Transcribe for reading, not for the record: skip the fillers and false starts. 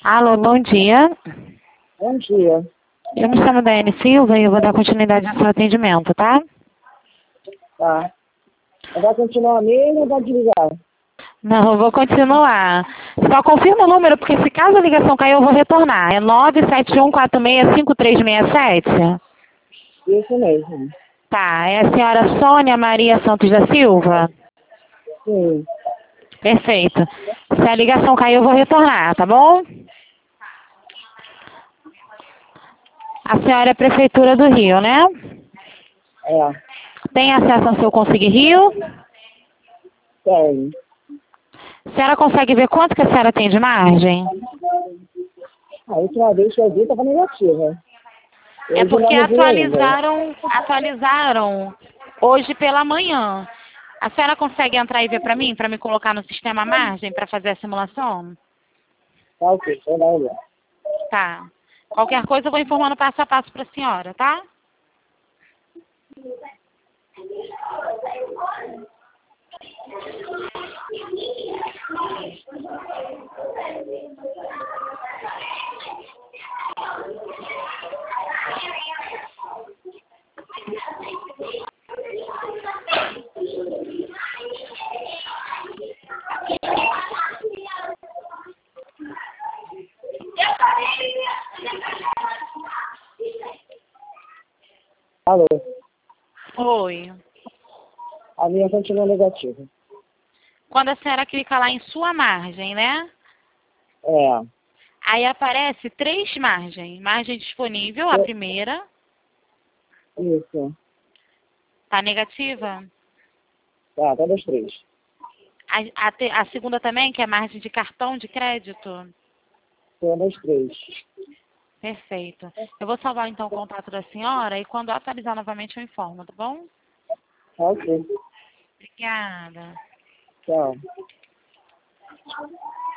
Alô, bom dia. Bom dia. Eu me chamo Daiane Silva e eu vou dar continuidade ao seu atendimento, tá? Tá. Vai continuar mesmo ou vai desligar? Não, eu vou continuar. Só confirma o número, porque se caso a ligação cair, eu vou retornar. É 971465367? Isso mesmo. Tá, é a senhora Sônia Maria Santos da Silva? Sim. Perfeito. Se a ligação cair, eu vou retornar, tá bom? A senhora é Prefeitura do Rio, né? É. Tem acesso ao seu Consigue Rio? Tem. A senhora consegue ver quanto que a senhora tem de margem? A última vez que eu vi estava negativa. É Hoje porque não vi ainda. atualizaram hoje pela manhã. A senhora consegue entrar e ver para mim, para me colocar no sistema margem, para fazer a simulação? Tá ok, vou dar uma olhada. Tá. Qualquer coisa eu vou informando passo a passo para a senhora, tá? Alô. Oi. A minha continua negativa. Quando a senhora clica lá em sua margem, né? É. Aí aparece 3 margens. Margem disponível, a primeira. Isso. Tá negativa? Tá, todas 3. A segunda também, que é margem de cartão de crédito? Todas 3. Perfeito. Eu vou salvar então o contato da senhora e quando eu atualizar novamente eu informo, tá bom? Tá ok. Obrigada. Tchau.